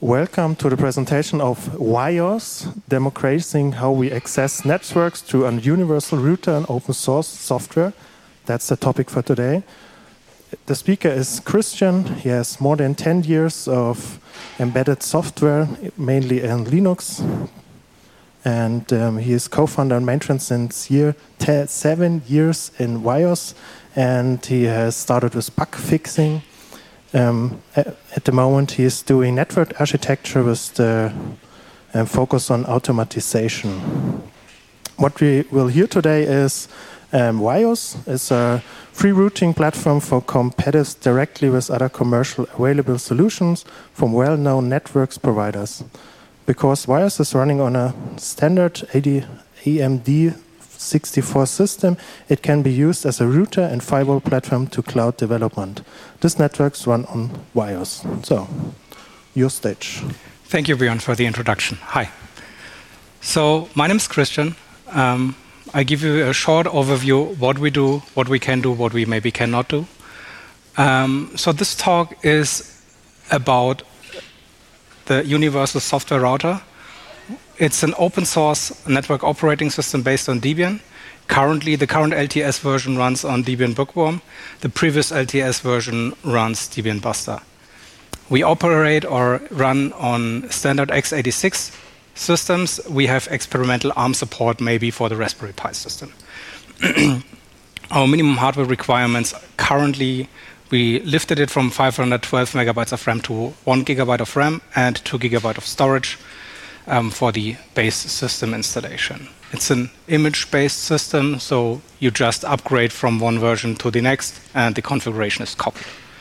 Welcome to the presentation of WIOS, democratizing how we access networks through a universal router and open source software. That's the topic for today. The speaker is Christian. He has more than 10 years of embedded software, mainly in Linux. And he is co-founder and maintainer since 7 years in WIOS. And he has started with bug fixing. At the moment, he is doing network architecture with the focus on automatization. What we will hear today is WIOS is a free routing platform for competitors directly with other commercial available solutions from well-known networks providers. Because WIOS is running on a standard AMD 64 system, it can be used as a router and firewall platform to cloud development. These networks run on WIOS. So, your stage. Thank you, Björn, for the introduction. Hi. So, my name is Christian. I give you a short overview what we do, what we can do, what we maybe cannot do. So, this talk is about the Universal Software Router. It's an open source network operating system based on Debian. Currently, the current LTS version runs on Debian Bookworm. The previous LTS version runs Debian Buster. We operate or run on standard x86 systems. We have experimental ARM support maybe for the Raspberry Pi system. Our minimum hardware requirements currently, we lifted it from 512 megabytes of RAM to 1 gigabyte of RAM and 2 gigabyte of storage. For the base system installation. It's an image-based system, so you just upgrade from one version to the next, and the configuration is copied.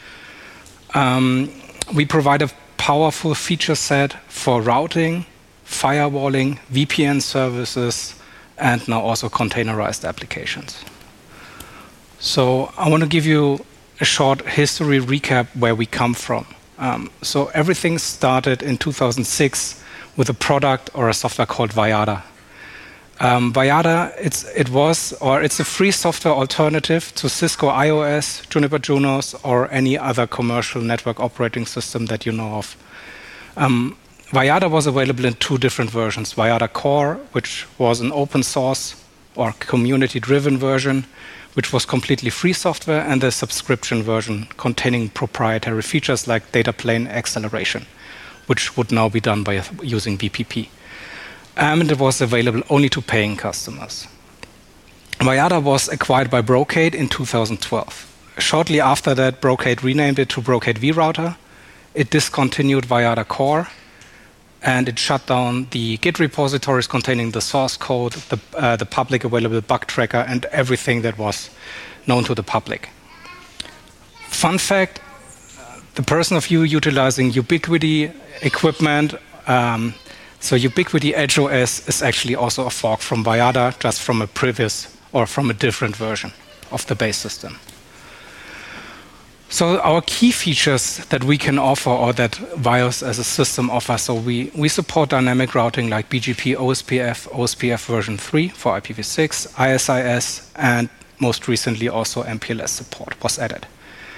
We provide a powerful feature set for routing, firewalling, VPN services, and now also containerized applications. So I want to give you a short history recap where we come from. So everything started in 2006 with a product or a software called Vayada. Vayada, it's a free software alternative to Cisco iOS, Juniper Junos, or any other commercial network operating system that you know of. Vayada was available in 2 different versions. Vayada Core, which was an open source or community-driven version, which was completely free software, and the subscription version containing proprietary features like data plane acceleration, which would now be done by using BPP. And it was available only to paying customers. Vayada was acquired by Brocade in 2012. Shortly after that, Brocade renamed it to Brocade vRouter. It discontinued Vayada Core, and it shut down the Git repositories containing the source code, the public available bug tracker, and everything that was known to the public. Fun fact, the person of you utilizing Ubiquiti equipment, so Ubiquiti EdgeOS is actually also a fork from Vayada, just from a previous or from a different version of the base system. So our key features that we can offer, or that WIOS as a system offers, so we support dynamic routing like BGP, OSPF, OSPF version 3 for IPv6, ISIS, and most recently also MPLS support was added.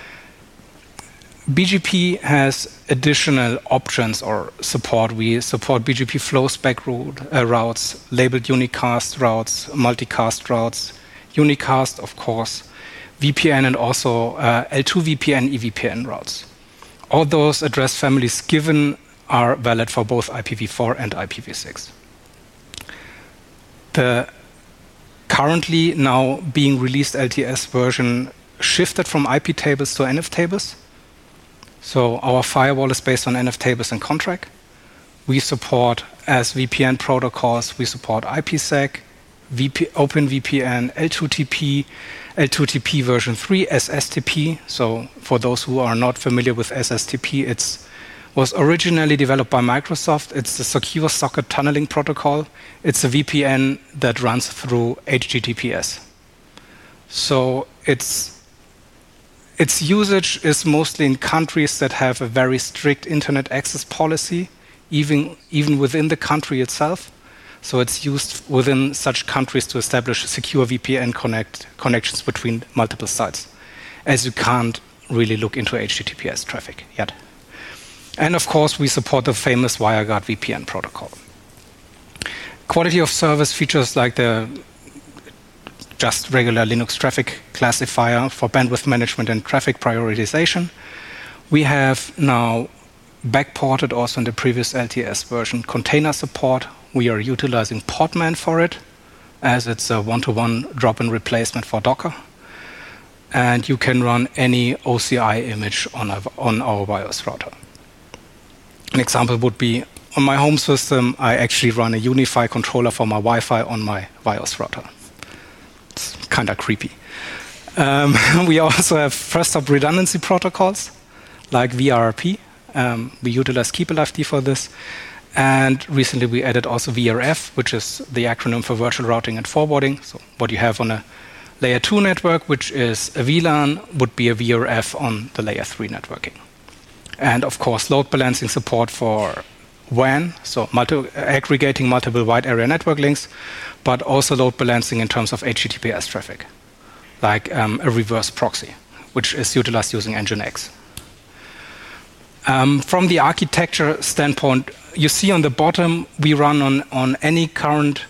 BGP has additional options or support. We support BGP flow spec routes, labeled unicast routes, multicast routes, unicast, of course, VPN, and also L2 VPN, EVPN routes. All those address families given are valid for both IPv4 and IPv6. The currently now being released LTS version shifted from IP tables to NF tables. So our firewall is based on NF tables and Contract. We support, as VPN protocols, we support IPsec, OpenVPN, L2TP, L2TP version 3, SSTP. So for those who are not familiar with SSTP, it was originally developed by Microsoft. It's a secure socket tunneling protocol. It's a VPN that runs through HTTPS. So its usage is mostly in countries that have a very strict internet access policy, even within the country itself. So it's used within such countries to establish secure VPN connections between multiple sites, as you can't really look into HTTPS traffic yet. And of course, we support the famous WireGuard VPN protocol. Quality of service features like the just regular Linux traffic classifier for bandwidth management and traffic prioritization. We have now backported also in the previous LTS version container support. We are utilizing Podman for it, as it's a one-to-one drop-in replacement for Docker. And you can run any OCI image on our BIOS router. An example would be, on my home system, I actually run a UniFi controller for my Wi-Fi on my BIOS router. It's kind of creepy. We also have first-hop redundancy protocols, like VRRP. We utilize KeepAliveD for this. And recently we added also VRF, which is the acronym for virtual routing and forwarding. So what you have on a layer 2 network, which is a VLAN, would be a VRF on the layer 3 networking. And of course, load balancing support for WAN, so aggregating multiple wide area network links, but also load balancing in terms of HTTPS traffic, like a reverse proxy, which is utilized using Nginx. From the architecture standpoint, you see on the bottom, we run on any current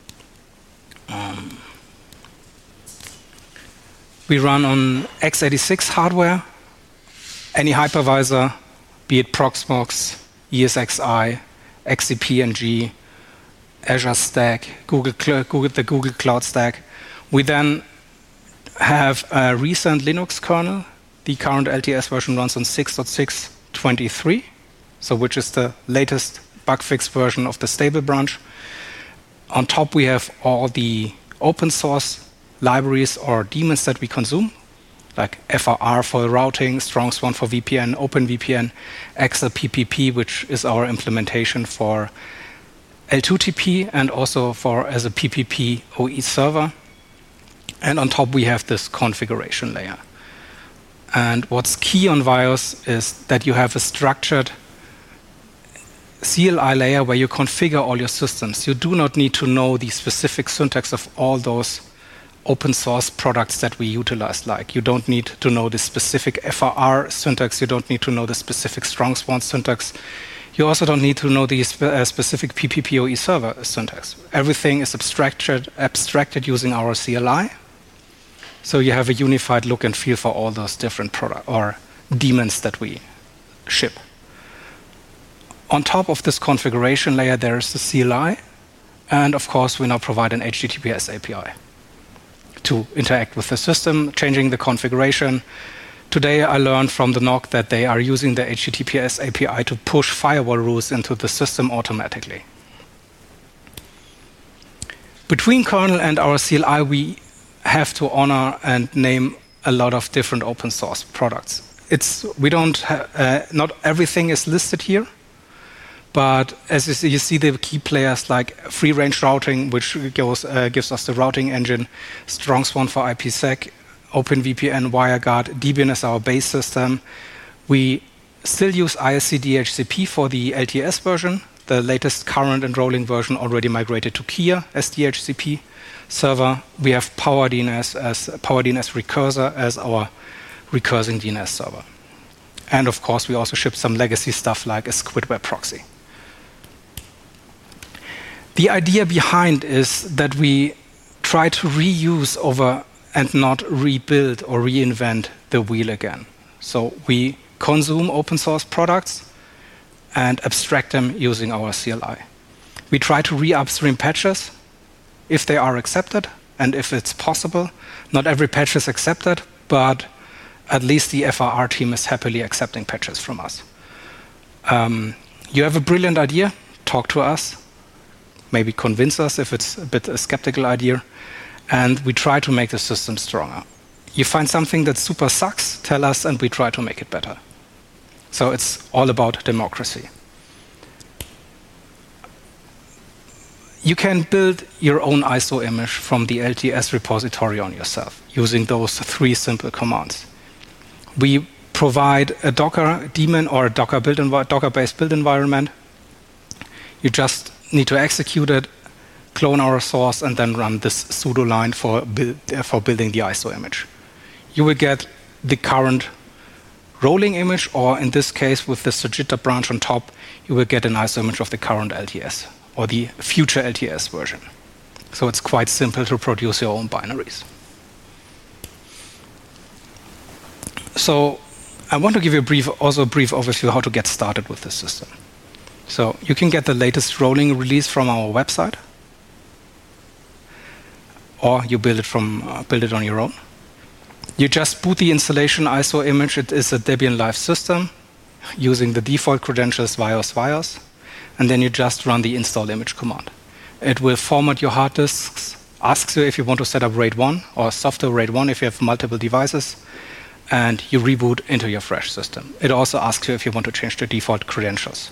we run on x86 hardware, any hypervisor, be it Proxmox, ESXi, XCP-ng, Azure Stack, the Google Cloud Stack. We then have a recent Linux kernel. The current LTS version runs on 6.6.23, so which is the latest bug fix version of the stable branch. On top, we have all the open source libraries or daemons that we consume, like FRR for routing, StrongSwan for VPN, OpenVPN, XLPPP, which is our implementation for L2TP and also as a PPP OE server. And on top, we have this configuration layer. And what's key on BIOS is that you have a structured CLI layer where you configure all your systems. You do not need to know the specific syntax of all those open source products that we utilize. Like, you don't need to know the specific FRR syntax. You don't need to know the specific StrongSwan syntax. You also don't need to know the specific PPPoE server syntax. Everything is abstracted using our CLI. So you have a unified look and feel for all those different product or daemons that we ship. On top of this configuration layer, there is the CLI. And of course, we now provide an HTTPS API to interact with the system, changing the configuration. Today, I learned from the NOC that they are using the HTTPS API to push firewall rules into the system automatically. Between kernel and our CLI, we have to honor and name a lot of different open source products. Not everything is listed here, but as you see the key players like free range routing, which gives us the routing engine, StrongSwan for IPsec, OpenVPN, WireGuard, Debian is our base system. We still use ISC DHCP for the LTS version. The latest current and rolling version already migrated to Kia as DHCP server. We have PowerDNS Recursor as our recursing DNS server. And of course, we also ship some legacy stuff like a SquidWeb proxy. The idea behind is that we try to reuse over and not rebuild or reinvent the wheel again. So we consume open source products and abstract them using our CLI. We try to re-upstream patches if they are accepted and if it's possible. Not every patch is accepted, but at least the FRR team is happily accepting patches from us. You have a brilliant idea, talk to us, maybe convince us if it's a bit a skeptical idea, and we try to make the system stronger. You find something that super sucks, tell us, and we try to make it better. So it's all about democracy. You can build your own ISO image from the LTS repository on yourself using those 3 simple commands. We provide a Docker daemon or a Docker-based build environment. You just need to execute it, clone our source, and then run this sudo line for building the ISO image. You will get the current rolling image, or in this case, with the Sagitta branch on top, you will get an ISO image of the current LTS or the future LTS version. So it's quite simple to produce your own binaries. So I want to give you a brief overview how to get started with this system. So you can get the latest rolling release from our website, or you build it on your own. You just boot the installation ISO image. It is a Debian Live system using the default credentials vios, and then you just run the install image command. It will format your hard disks, asks you if you want to set up RAID 1 or software RAID 1 if you have multiple devices, and you reboot into your fresh system. It also asks you if you want to change the default credentials.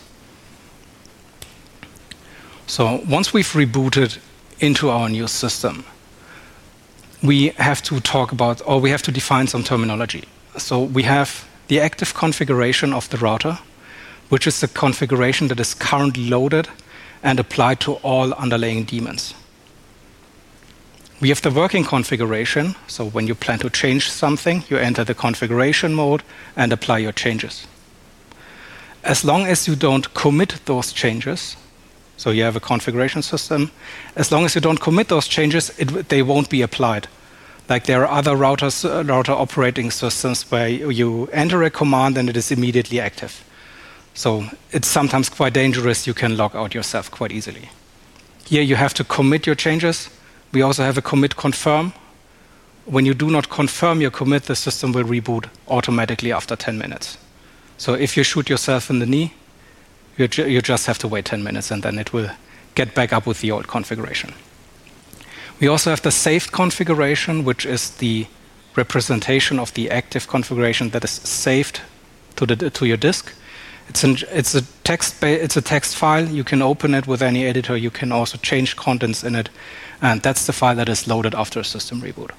So once we've rebooted into our new system, we have to talk about, or we have to define some terminology. So we have the active configuration of the router, which is the configuration that is currently loaded and applied to all underlying daemons. We have the working configuration, so when you plan to change something, you enter the configuration mode and apply your changes. As long as you don't commit those changes, so you have a configuration system, as long as you don't commit those changes, they won't be applied. Like there are other router operating systems where you enter a command and it is immediately active. So it's sometimes quite dangerous. You can log out yourself quite easily. Here you have to commit your changes. We also have a commit confirm. When you do not confirm your commit, the system will reboot automatically after 10 minutes. So if you shoot yourself in the knee, you just have to wait 10 minutes and then it will get back up with the old configuration. We also have the saved configuration, which is the representation of the active configuration that is saved to your disk. It's a text file. You can open it with any editor. You can also change contents in it. And that's the file that is loaded after a system reboot.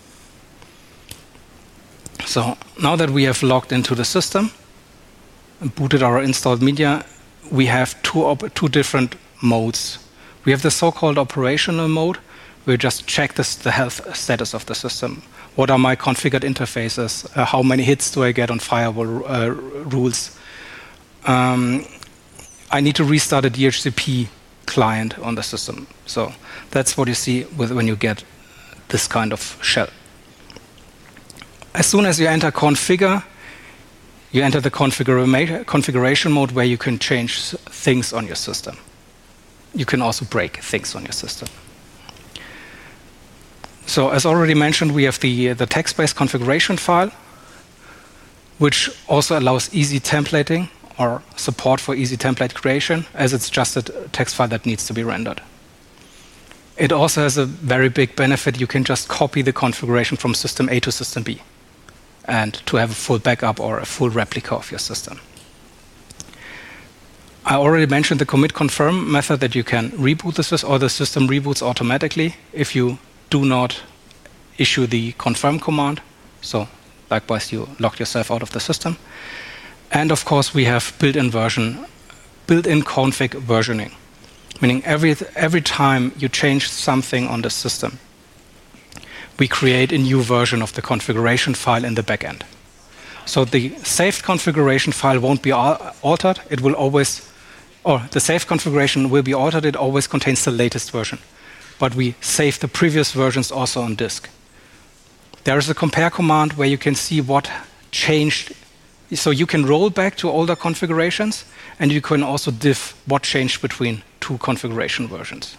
So now that we have logged into the system and booted our installed media, we have two different modes. We have the so-called operational mode. We just check the health status of the system. What are my configured interfaces? How many hits do I get on firewall rules? I need to restart a DHCP client on the system. So that's what you see when you get this kind of shell. As soon as you enter configure, you enter the configuration mode where you can change things on your system. You can also break things on your system. So as already mentioned, we have the text-based configuration file, which also allows easy templating or support for easy template creation, as it's just a text file that needs to be rendered. It also has a very big benefit. You can just copy the configuration from system A to system B and to have a full backup or a full replica of your system. I already mentioned the commit confirm method that you can reboot the system, or the system reboots automatically if you do not issue the confirm command. So likewise, you locked yourself out of the system. And of course, we have built-in config versioning, meaning every time you change something on the system, we create a new version of the configuration file in the backend. So the saved configuration file won't be altered. It will always, or the saved configuration will be altered. It always contains the latest version. But we save the previous versions also on disk. There is a compare command where you can see what changed. So you can roll back to older configurations, and you can also diff what changed between two configuration versions.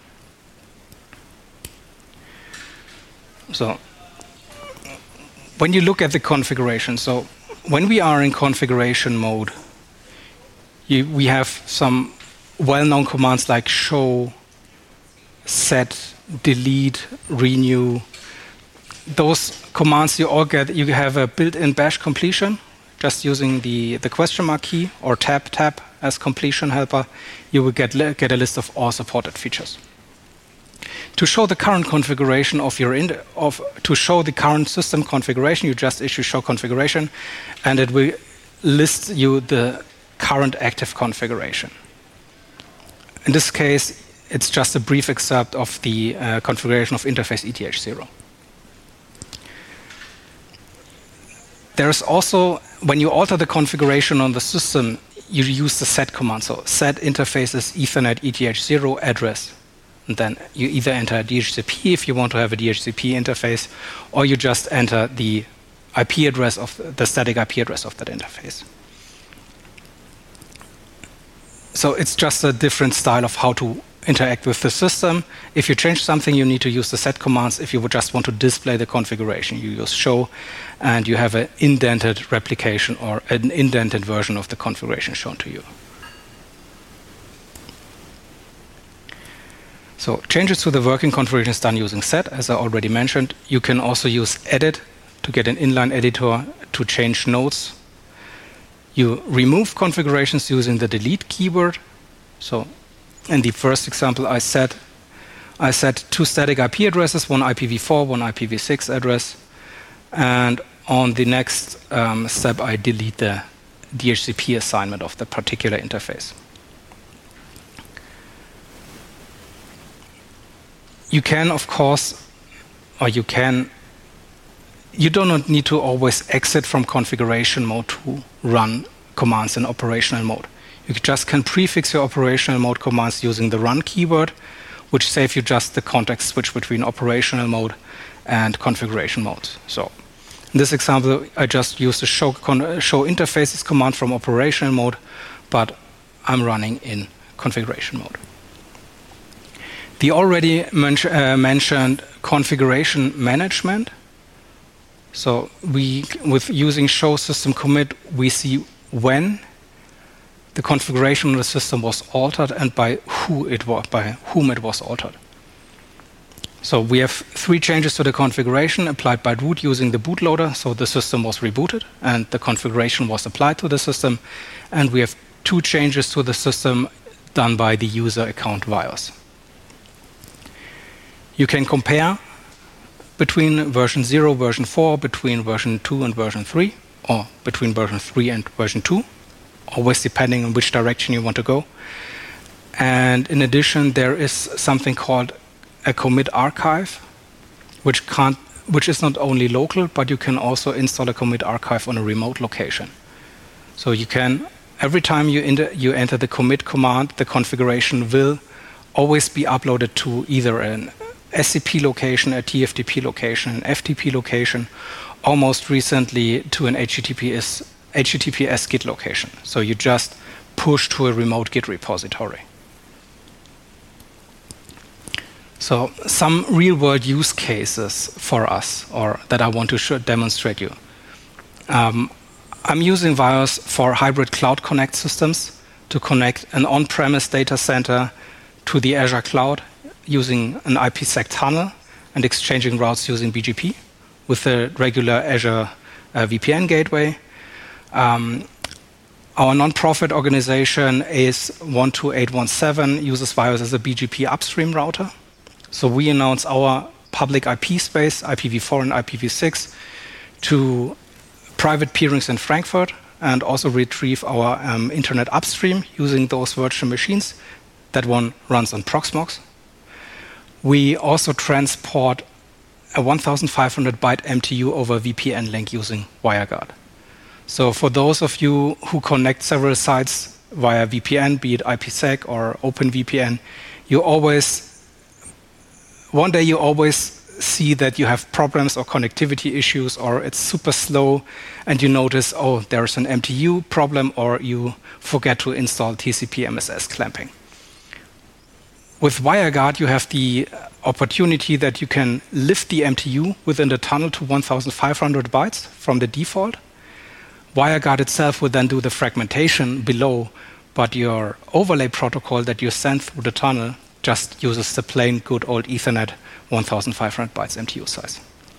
So when you look at the configuration, so when we are in configuration mode, we have some well-known commands like show, set, delete, renew. Those commands you all get, you have a built-in bash completion, just using the question mark key or tab as completion helper, you will get a list of all supported features. To show the current configuration to show the current system configuration, you just issue show configuration, and it will list you the current active configuration. In this case, it's just a brief excerpt of the configuration of interface ETH0. There's also when you alter the configuration on the system, you use the set command. So set interfaces Ethernet ETH0 address. And then you either enter DHCP if you want to have a DHCP interface, or you just enter the IP address of the static IP address of that interface. So it's just a different style of how to interact with the system. If you change something, you need to use the set commands. If you would just want to display the configuration, you use show, and you have an indented replication or an indented version of the configuration shown to you. So changes to the working configuration is done using set, as I already mentioned. You can also use edit to get an inline editor to change nodes. You remove configurations using the delete keyword. So in the first example, I set two static IP addresses, one IPv4, one IPv6 address. And on the next step, I delete the DHCP assignment of the particular interface. You can, of course, or you do not need to always exit from configuration mode to run commands in operational mode. You just can prefix your operational mode commands using the run keyword, which saves you just the context switch between operational mode and configuration mode. So in this example, I just used the show interfaces command from operational mode, but I'm running in configuration mode. The already mentioned configuration management. So with using show system commit, we see when the configuration of the system was altered and by whom it was altered. So we have 3 changes to the configuration applied by root using the bootloader. So the system was rebooted and the configuration was applied to the system. And we have 2 changes to the system done by the user account VIOS. You can compare between version 0, version 4, between version 2 and version 3, or between version 3 and version 2, always depending on which direction you want to go. And in addition, there is something called a commit archive, which is not only local, but you can also install a commit archive on a remote location. So you can, every time you enter the commit command, the configuration will always be uploaded to either an SCP location, a TFTP location, an FTP location, or most recently to an HTTPS Git location. So you just push to a remote Git repository. So some real-world use cases for us, or that I want to demonstrate you. I'm using VIOS for hybrid Cloud Connect systems to connect an on-premise data center to the Azure cloud using an IPsec tunnel and exchanging routes using BGP with the regular Azure VPN gateway. Our non-profit organization AS12817 uses VIOS as a BGP upstream router. So we announce our public IP space, IPv4 and IPv6, to private peerings in Frankfurt, and also retrieve our internet upstream using those virtual machines. That one runs on Proxmox. We also transport a 1,500 byte MTU over VPN link using WireGuard. So for those of you who connect several sites via VPN, be it IPsec or OpenVPN, one day you always see that you have problems or connectivity issues, or it's super slow, and you notice, oh, there's an MTU problem, or you forget to install TCP MSS clamping. With WireGuard, you have the opportunity that you can lift the MTU within the tunnel to 1,500 bytes from the default. WireGuard itself will then do the fragmentation below, but your overlay protocol that you send through the tunnel just uses the plain good old Ethernet 1,500 bytes MTU size.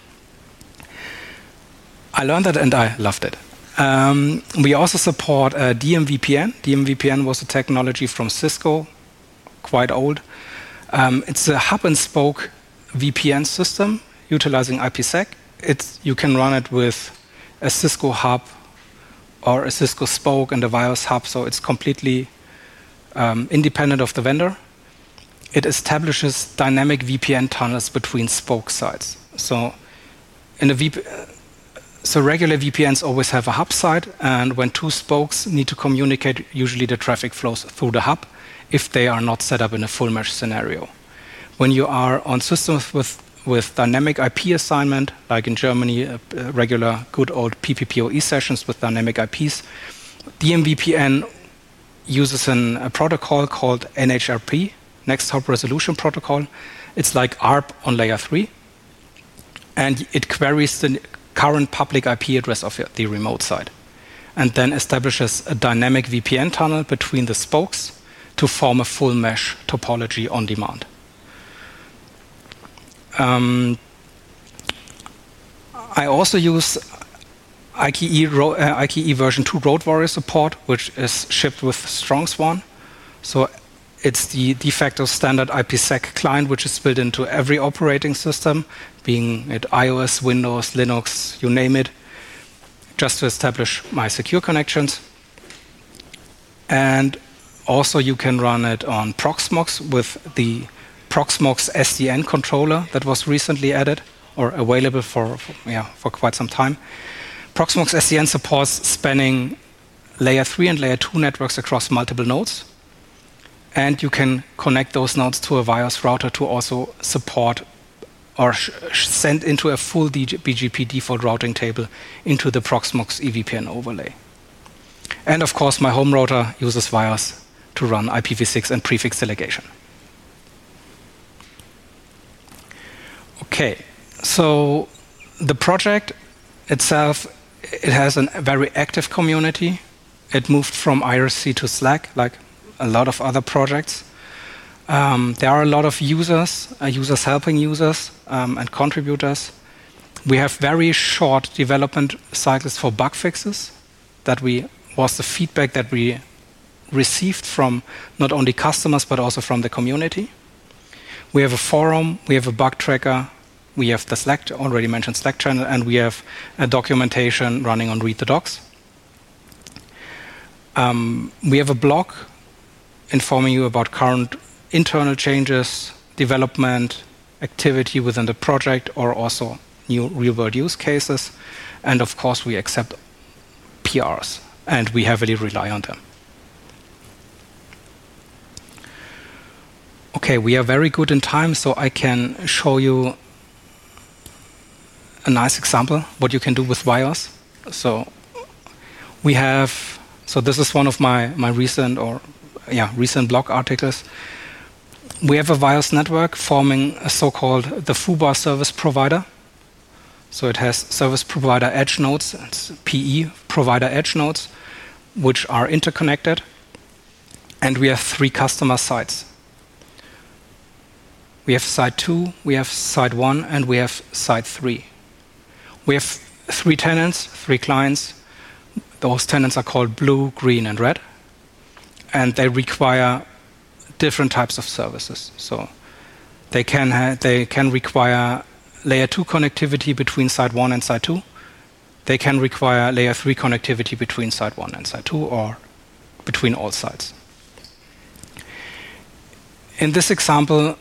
I learned that and I loved it. We also support DMVPN. DMVPN was a technology from Cisco, quite old. It's a hub and spoke VPN system utilizing IPsec. You can run it with a Cisco hub or a Cisco spoke and a VIOS hub, so it's completely independent of the vendor. It establishes dynamic VPN tunnels between spoke sites. So in a So regular VPNs always have a hub side, and when two spokes need to communicate, usually the traffic flows through the hub if they are not set up in a full mesh scenario. When you are on systems with dynamic IP assignment, like in Germany, regular good old PPPoE sessions with dynamic IPs, DMVPN uses a protocol called NHRP, Next Hop Resolution Protocol. It's like ARP on layer 3, and it queries the current public IP address of the remote side, and then establishes a dynamic VPN tunnel between the spokes to form a full mesh topology on demand. I also use IKE version 2 Road Warrior support, which is shipped with StrongSwan. So it's the de facto standard IPsec client, which is built into every operating system, being it iOS, Windows, Linux, you name it, just to establish my secure connections. And also you can run it on Proxmox with the Proxmox SDN controller that was recently added or available for quite some time. Proxmox SDN supports spanning layer 3 and layer 2 networks across multiple nodes. And you can connect those nodes to a Vios router to also support or send into a full BGP default routing table into the Proxmox EVPN overlay. And of course, my home router uses Vios to run IPv6 and prefix delegation. Okay, so the project itself, it has a very active community. It moved from IRC to Slack, like a lot of other projects. There are a lot of users helping users and contributors. We have very short development cycles for bug fixes. That was the feedback that we received from not only customers but also from the community. We have a forum, we have a bug tracker, we have the Slack, already mentioned Slack channel, and we have a documentation running on Read the Docs. We have a blog informing you about current internal changes, development, activity within the project, or also new real-world use cases. And of course, we accept PRs, and we heavily rely on them. Okay, we are very good in time, so I can show you a nice example what you can do with Vios. So this is one of my recent blog articles. We have a Vios network forming a so-called the FUBAR service provider. So it has service provider edge nodes, it's PE provider edge nodes, which are interconnected. And we have 3 customer sites. We have site 2, we have site 1, and we have site 3. We have 3 tenants, 3 clients. Those tenants are called blue, green, and red. And they require different types of services. So they can require layer 2 connectivity between site 1 and site 2. They can require layer 3 connectivity between site 1 and site 2, or between all sites. In this example,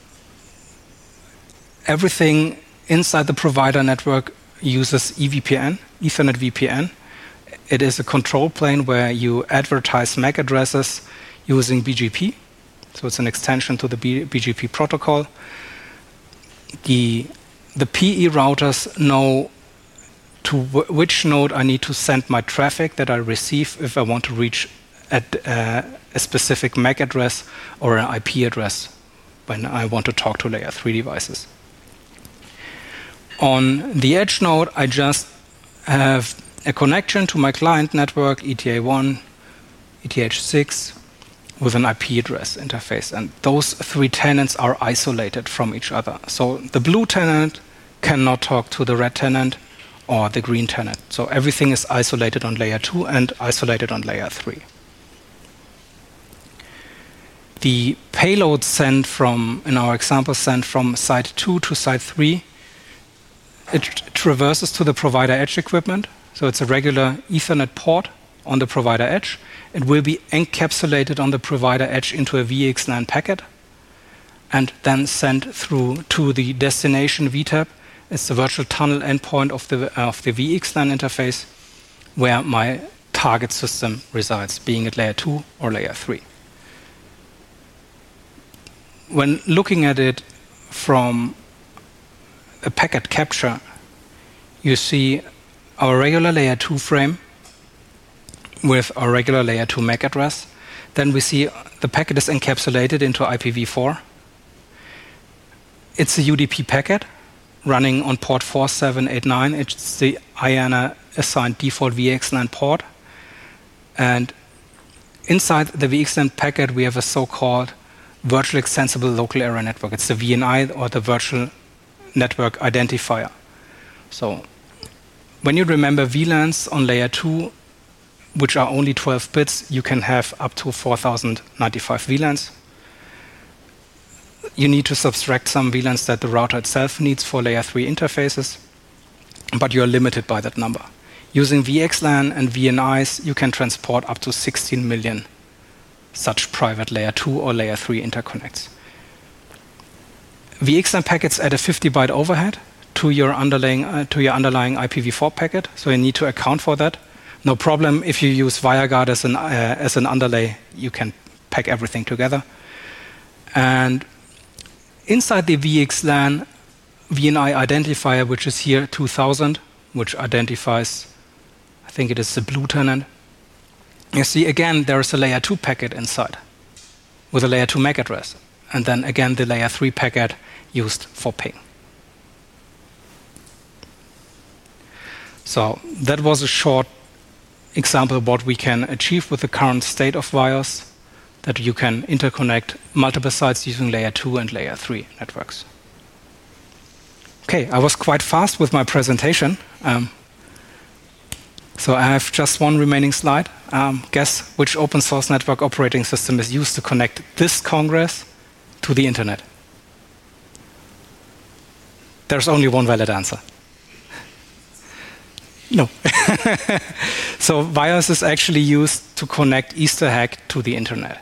everything inside the provider network uses EVPN, Ethernet VPN. It is a control plane where you advertise MAC addresses using BGP. So it's an extension to the BGP protocol. The PE routers know to which node I need to send my traffic that I receive if I want to reach a specific MAC address or an IP address when I want to talk to layer 3 devices. On the edge node, I just have a connection to my client network, ETA1, ETH6, with an IP address interface. And those 3 tenants are isolated from each other. So the blue tenant cannot talk to the red tenant or the green tenant. So everything is isolated on layer 2 and isolated on layer 3. The payload in our example, sent from site 2 to site 3, it traverses to the provider edge equipment. So it's a regular Ethernet port on the provider edge. It will be encapsulated on the provider edge into a VXLAN packet and then sent through to the destination VTAP It's the virtual tunnel endpoint of the VXLAN interface where my target system resides, being it layer 2 or layer 3. When looking at it from a packet capture, you see our regular layer 2 frame with our regular layer 2 MAC address. Then we see the packet is encapsulated into IPv4. It's a UDP packet running on port 4789. It's the IANA assigned default VXLAN port. And inside the VXLAN packet, we have a so-called virtual extensible local area network. It's the VNI, or the virtual network identifier. So when you remember VLANs on layer 2, which are only 12 bits, you can have up to 4095 VLANs. You need to subtract some VLANs that the router itself needs for layer 3 interfaces, but you're limited by that number. Using VXLAN and VNIs, you can transport up to 16 million such private layer 2 or layer 3 interconnects. VXLAN packets add a 50-byte overhead to your underlying IPv4 packet, so you need to account for that. No problem if you use WireGuard as an underlay, you can pack everything together. And inside the VXLAN VNI identifier, which is here 2000, which identifies, I think it is the blue tenant, you see again there is a layer 2 packet inside with a layer 2 MAC address, and then again the layer 3 packet used for ping. So that was a short example of what we can achieve with the current state of WIOS, that you can interconnect multiple sites using layer 2 and layer 3 networks. Okay, I was quite fast with my presentation. So I have just one remaining slide. Guess which open source network operating system is used to connect this Congress to the internet? There's only one valid answer. No. So WIOS is actually used to connect Easter Hack to the internet.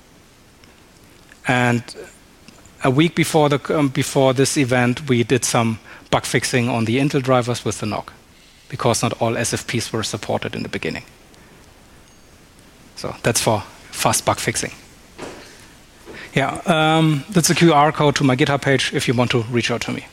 And a week before this event, we did some bug fixing on the Intel drivers with the NOC, because not all SFPs were supported in the beginning. So that's for fast bug fixing. Yeah, that's a QR code to my GitHub page if you want to reach out to me.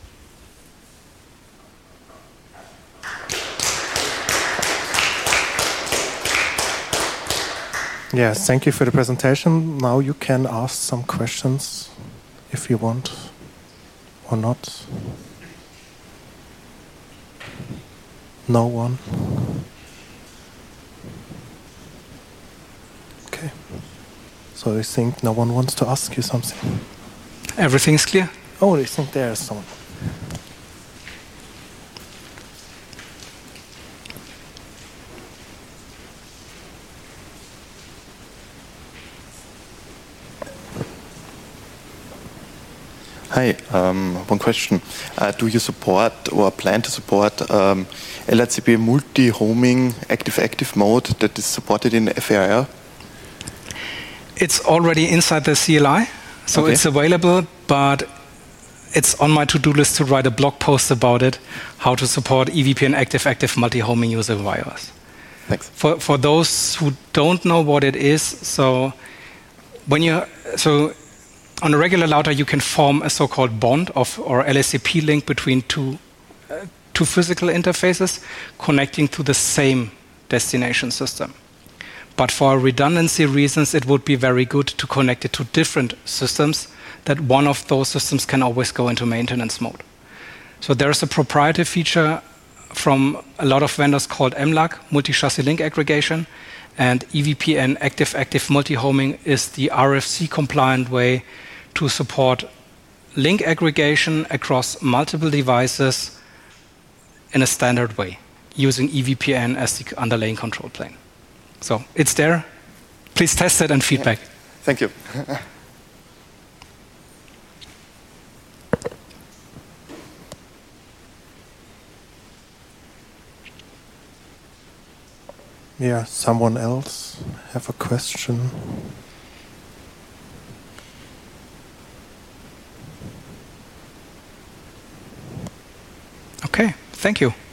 Yes, thank you for the presentation. Now you can ask some questions if you want or not. No one? Okay. So you think no one wants to ask you something? Everything's clear? Oh, I think there's someone. Hi, one question. Do you support or plan to support LRCP multi-homing active-active mode that is supported in FAIR? It's already inside the CLI, so okay. It's available, but it's on my to-do list to write a blog post about it, how to support EVPN active-active multi-homing using WIOS. Thanks. For those who don't know what it is, so on a regular router, you can form a so-called bond or LSCP link between two physical interfaces connecting to the same destination system. But for redundancy reasons, it would be very good to connect it to different systems, that one of those systems can always go into maintenance mode. So there's a proprietary feature from a lot of vendors called MLAG, multi-chassis link aggregation, and EVPN active-active multi-homing is the RFC-compliant way to support link aggregation across multiple devices in a standard way, using EVPN as the underlying control plane. So it's there. Please test it and feedback. Yeah. Thank you. Yeah, someone else have a question? Thank you.